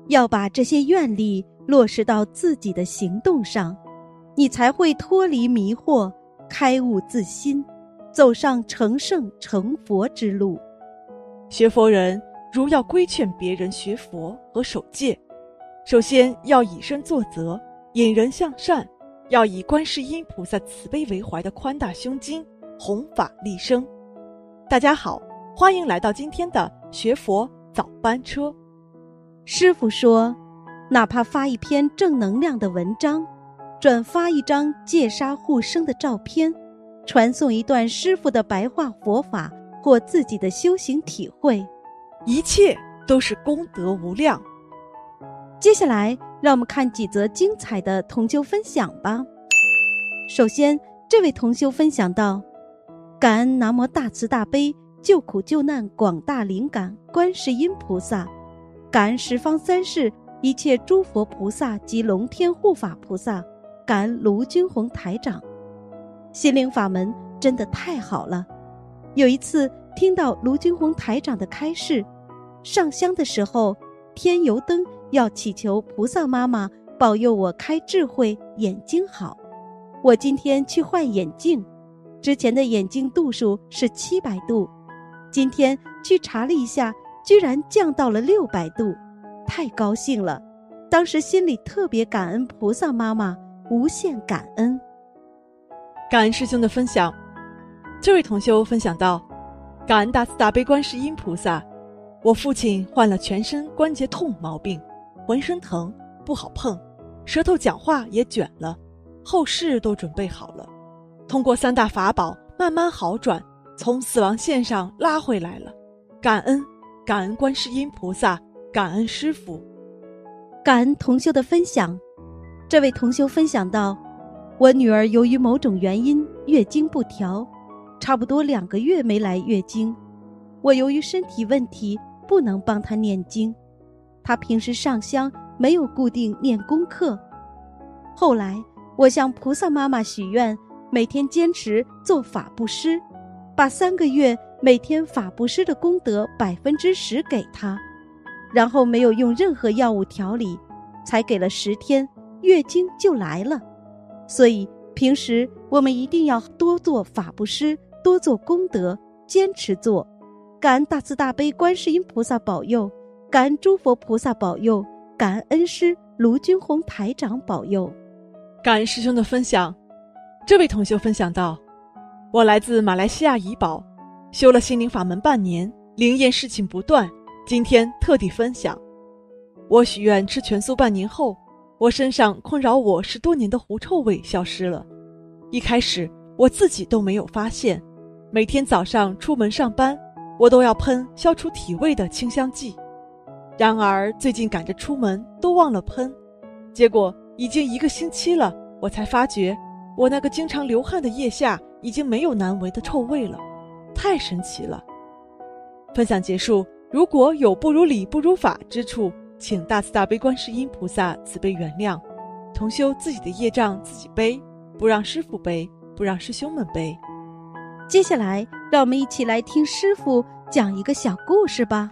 要把这些愿力落实到自己的行动上，你才会脱离迷惑，开悟自心，走上成圣成佛之路。 学佛人如要规劝别人学佛和守戒，首先要以身作则，引人向善，要以观世音菩萨慈悲为怀的宽大胸襟，弘法利生。大家好，欢迎来到今天的学佛早班车。 师父说，哪怕发一篇正能量的文章，转发一张戒杀护生的照片，传送一段师父的白话佛法或自己的修行体会， 一切都是功德无量。 接下来让我们看几则精彩的同修分享吧。首先，这位同修分享到，感恩南无大慈大悲救苦救难广大灵感观世音菩萨，感恩十方三世一切诸佛菩萨及龙天护法菩萨，感恩卢军宏台长。心灵法门真的太好了。有一次听到卢军宏台长的开示，上香的时候添油灯要祈求菩萨妈妈保佑我开智慧，眼睛好。我今天去换眼镜，之前的眼镜度数是700度，今天去查了一下，居然降到了600度，太高兴了。当时心里特别感恩菩萨妈妈，无限感恩。 感恩师兄的分享。这位同修分享到，感恩大慈大悲观世音菩萨，我父亲患了全身关节痛毛病，浑身疼，不好碰，舌头讲话也卷了，后事都准备好了，通过3大法宝慢慢好转，从死亡线上拉回来了。感恩观世音菩萨，感恩师父。 感恩同修的分享。这位同修分享到，我女儿由于某种原因月经不调，差不多2个月没来月经，我由于身体问题不能帮她念经，她平时上香没有固定念功课。后来我向菩萨妈妈许愿，每天坚持做法布施，把3个月每天法布施的功德10%给她，然后没有用任何药物调理，才给了10天，月经就来了。所以平时我们一定要多做法布施，多做功德，坚持做。感恩大慈大悲观世音菩萨保佑，感恩诸佛菩萨保佑，感恩恩师卢军宏台长保佑。 感恩师兄的分享。这位同修分享到，我来自马来西亚怡保，修了心灵法门半年，灵验事情不断，今天特地分享。我许愿吃全素半年后，我身上困扰我10多年的狐臭味消失了。一开始我自己都没有发现，每天早上出门上班，我都要喷消除体味的清香剂。然而最近赶着出门都忘了喷，结果已经1个星期了，我才发觉我那个经常流汗的腋下已经没有难闻的臭味了，太神奇了。分享结束，如果有不如理不如法之处，请大慈大悲观世音菩萨慈悲原谅。同修自己的业障自己背，不让师父背，不让师兄们背。 接下来让我们一起来听师父讲一个小故事吧。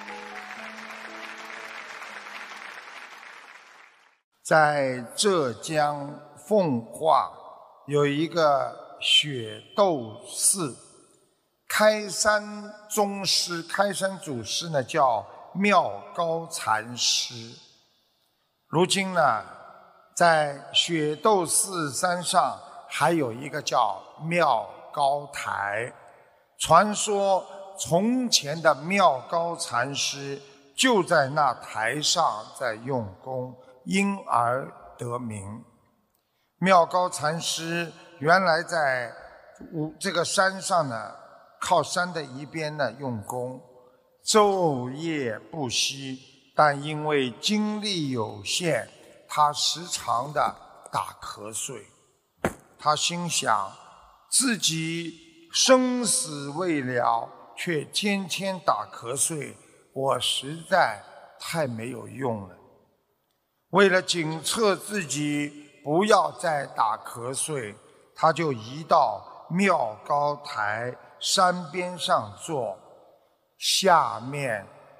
在浙江奉化有一个雪窦寺，开山宗师、开山祖师呢叫妙高禅师。如今呢，在雪窦寺山上还有一个叫妙高台。传说从前的妙高禅师就在那台上在用功，因而得名。妙高禅师原来在这个山上呢，靠山的一边呢用功，昼夜不息，但因为精力有限，他时常的打瞌睡。他心想，自己生死未了，却天天打瞌睡，我实在太没有用了。为了警策自己不要再打瞌睡，他就移到妙高台山边上坐，下面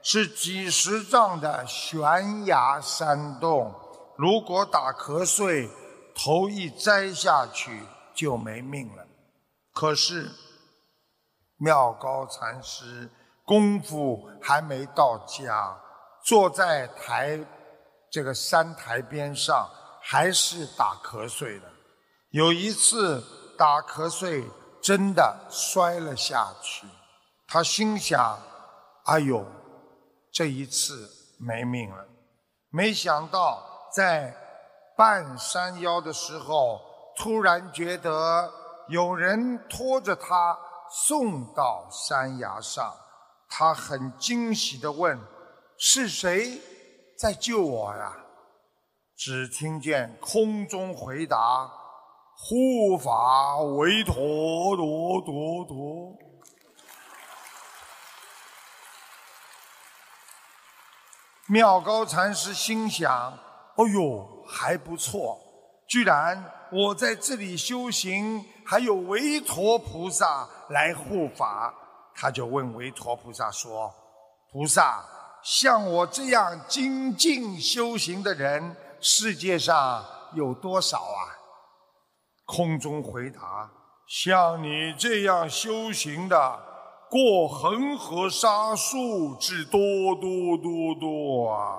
是几十丈的悬崖山洞，如果打瞌睡，头一栽下去就没命了。可是妙高禅师功夫还没到家，坐在这个山台边上，还是打瞌睡的。有一次打瞌睡，真的摔了下去。他心想：哎呦，这一次没命了。没想到在半山腰的时候，突然觉得有人拖着他送到山崖上。他很惊喜地问：是谁在救我呀？只听见空中回答：护法韦陀陀。妙高禅师心想：哦呦，还不错，居然我在这里修行，还有韦陀菩萨来护法。他就问韦陀菩萨说：菩萨，像我这样精进修行的人，世界上有多少啊？空中回答：像你这样修行的，过恒河沙数之多啊！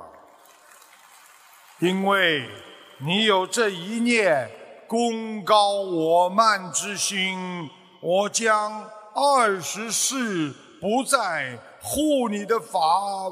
因为你有这一念功高我慢之心，我将20世不再护你的法。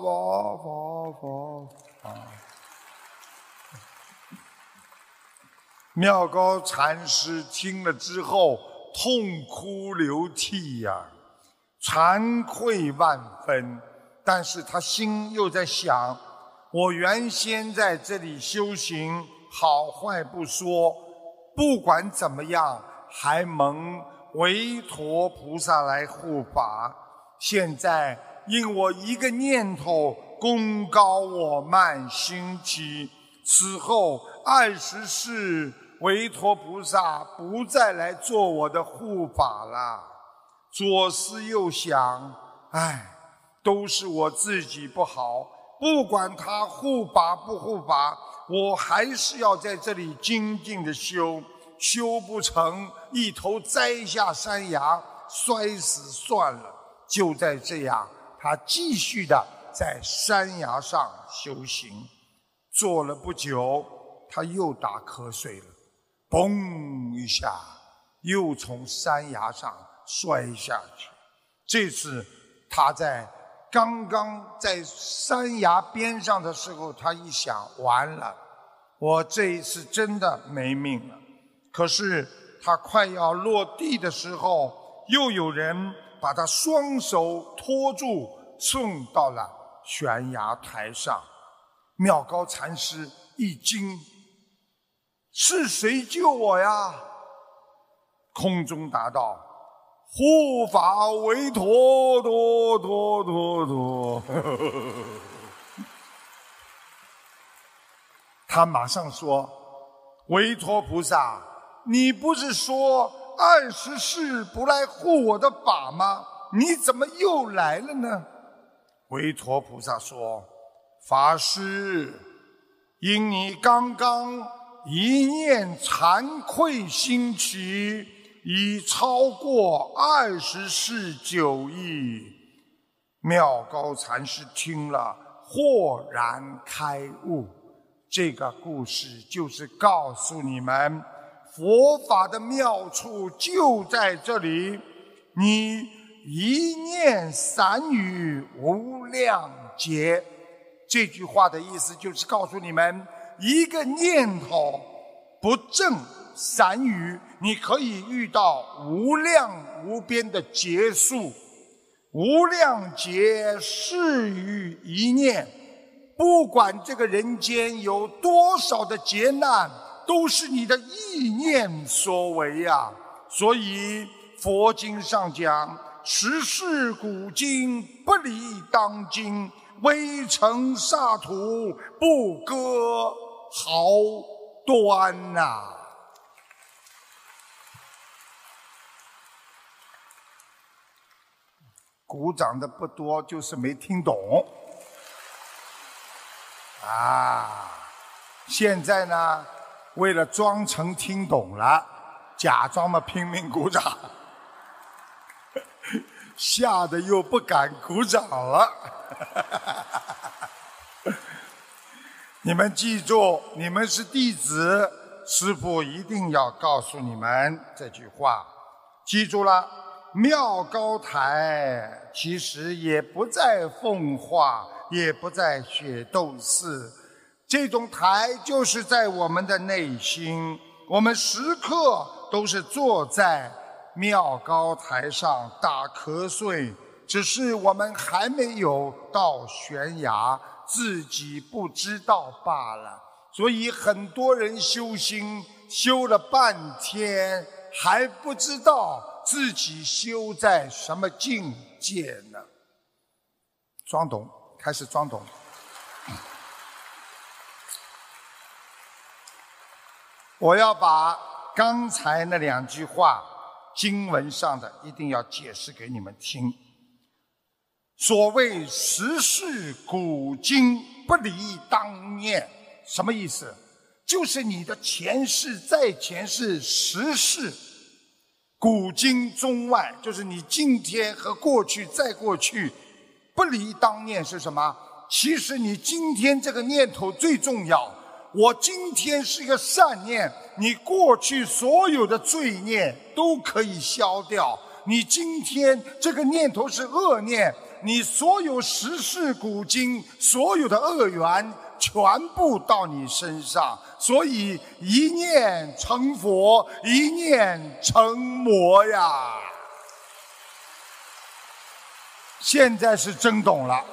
妙高禅师听了之后痛哭流涕呀，惭愧万分。但是他心又在想：我原先在这里修行，好坏不说，不管怎么样，还蒙韦陀菩萨来护法。现在因我一个念头功高我慢兴起，此后20世韦陀菩萨不再来做我的护法了。左思右想，都是我自己不好，不管他护法不护法，我还是要在这里精进的修不成，一头栽下山崖，摔死算了。就在这样，他继续的在山崖上修行。坐了不久，他又打瞌睡了，嘣一下，又从山崖上摔下去。这次他刚刚在山崖边上的时候，他一想，完了，我这一次真的没命了。可是他快要落地的时候，又有人把他双手托住，送到了悬崖台上。妙高禅师一惊：是谁救我呀？空中答道：护法韦陀陀。他马上说：韦陀菩萨，你不是说20世不来护我的法吗？你怎么又来了呢？韦陀菩萨说：法师，因你刚刚一念惭愧兴起，已超过20世9亿。妙高禅师听了，豁然开悟。这个故事就是告诉你们，佛法的妙处就在这里。你一念散语无量劫。这句话的意思就是告诉你们，一个念头不正散语，你可以遇到无量无边的劫数。无量劫事于一念，不管这个人间有多少的劫难，都是你的意念所为啊。所以佛经上讲，时世古今，不离当今，微尘刹土，不割毫端呐。鼓掌的不多，就是没听懂。 现在呢，为了装成听懂了，假装嘛拼命鼓掌，吓得又不敢鼓掌了。你们记住，你们是弟子，师父一定要告诉你们这句话。记住了，妙高台其实也不在奉化，也不在雪窦寺，这种台就是在我们的内心。我们时刻都是坐在妙高台上打瞌睡，只是我们还没有到悬崖，自己不知道罢了。所以很多人修心修了半天，还不知道自己修在什么境界呢？装懂，开始装懂。我要把刚才那2句话经文上的一定要解释给你们听。所谓时事古今不离当念，什么意思？就是你的前世在前世时事，古今中外，就是你今天和过去再过去，不离当念是什么？其实你今天这个念头最重要。我今天是一个善念，你过去所有的罪孽都可以消掉。你今天这个念头是恶念，你所有时事古今所有的恶缘全部到你身上。所以一念成佛，一念成魔呀。现在是真懂了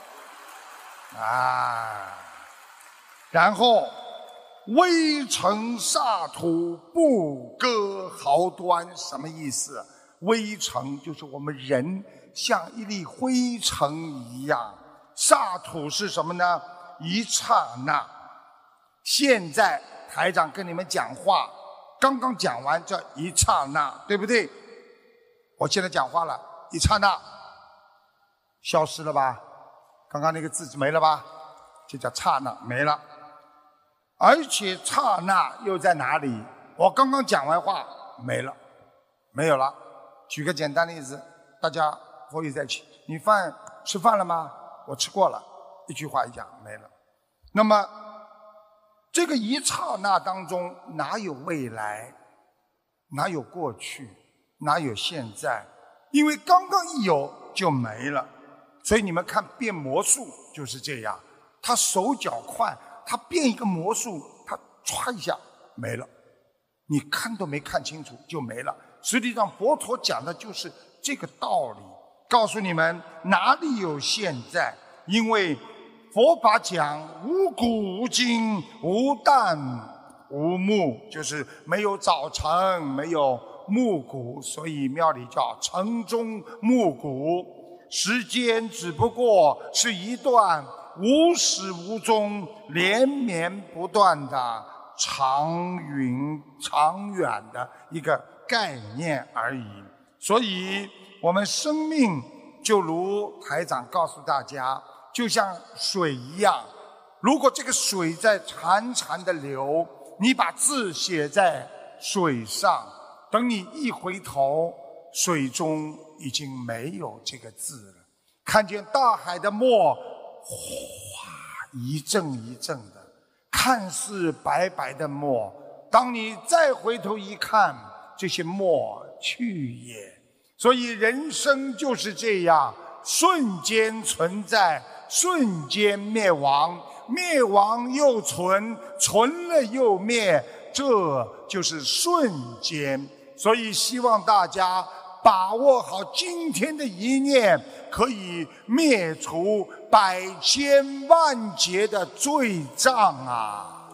然后微尘沙土，不割毫端，什么意思？微尘就是我们人像一粒灰尘一样，沙土是什么呢？一刹那。现在台长跟你们讲话，刚刚讲完这一刹那，对不对？我现在讲话了，一刹那消失了吧？刚刚那个字没了吧？这叫刹那，没了。而且刹那又在哪里？我刚刚讲完话没了，没有了。举个简单的例子，大家活跃在一起，你吃饭了吗？我吃过了，一句话一讲没了。那么这个一刹那当中，哪有未来？哪有过去？哪有现在？因为刚刚一有就没了。所以你们看变魔术就是这样，他手脚快，他变一个魔术，他歘一下没了，你看都没看清楚就没了。实际上佛陀讲的就是这个道理，告诉你们哪里有现在。因为佛法讲无古无今，无旦无暮，就是没有早晨，没有暮鼓，所以庙里叫晨钟暮鼓。时间只不过是一段无始无终、连绵不断的长远的一个概念而已。所以我们生命就如台长告诉大家，就像水一样，如果这个水在潺潺的流，你把字写在水上，等你一回头，水中已经没有这个字了。看见大海的沫哗一阵一阵的，看似白白的沫，当你再回头一看，这些沫去也。所以人生就是这样，瞬间存在，瞬间灭亡，灭亡又存，存了又灭，这就是瞬间。所以希望大家把握好今天的一念，可以灭除百千万劫的罪障啊！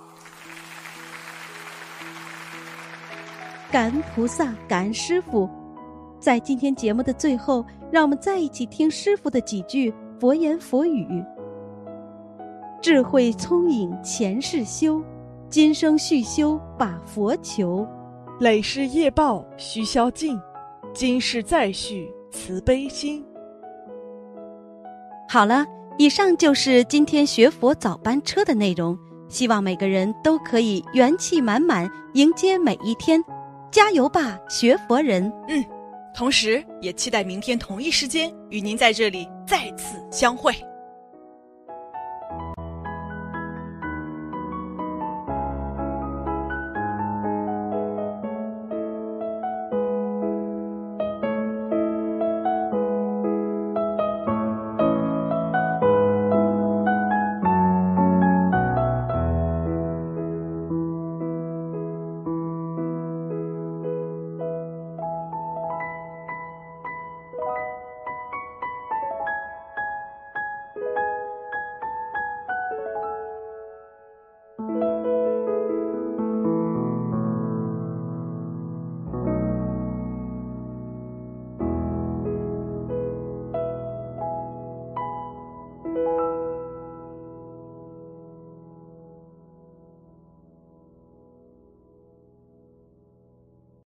感恩菩萨，感恩师父。在今天节目的最后，让我们再一起听师父的几句佛言佛语：智慧聪颖前世修，今生续修把佛求。 累世业报须消尽，今世再续慈悲心。 好了， 以上就是今天学佛早班车的内容，希望每个人都可以元气满满迎接每一天，加油吧，学佛人！ 同时也期待明天同一时间与您在这里再次相会。